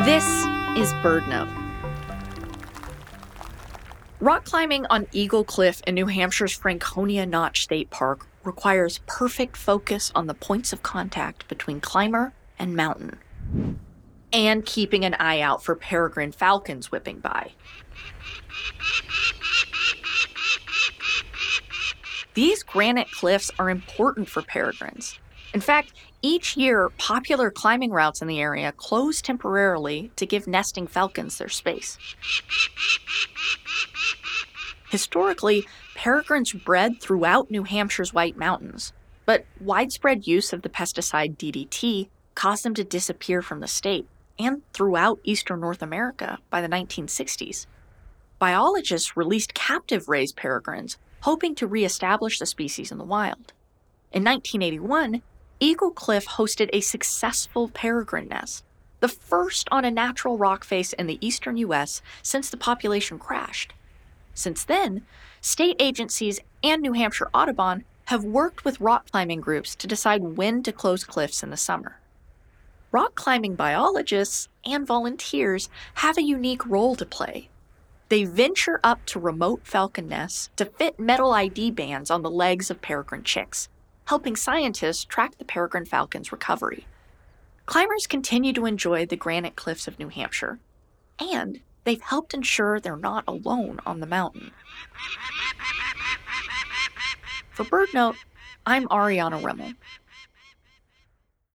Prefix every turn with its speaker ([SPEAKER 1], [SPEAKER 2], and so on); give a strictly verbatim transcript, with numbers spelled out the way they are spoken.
[SPEAKER 1] This is BirdNote. Rock climbing on Eagle Cliff in New Hampshire's Franconia Notch State Park requires perfect focus on the points of contact between climber and mountain, and keeping an eye out for peregrine falcons whipping by. These granite cliffs are important for peregrines. In fact, each year, popular climbing routes in the area close temporarily to give nesting falcons their space. Historically, peregrines bred throughout New Hampshire's White Mountains, but widespread use of the pesticide D D T caused them to disappear from the state and throughout eastern North America by the nineteen sixties. Biologists released captive raised peregrines, hoping to reestablish the species in the wild. In nineteen eighty-one, Eagle Cliff hosted a successful peregrine nest, the first on a natural rock face in the eastern U S since the population crashed. Since then, state agencies and New Hampshire Audubon have worked with rock climbing groups to decide when to close cliffs in the summer. Rock climbing biologists and volunteers have a unique role to play. They venture up to remote falcon nests to fit metal I D bands on the legs of peregrine chicks, helping scientists track the peregrine falcon's recovery. Climbers continue to enjoy the granite cliffs of New Hampshire, and they've helped ensure they're not alone on the mountain. For BirdNote, I'm Ariana Rimmel.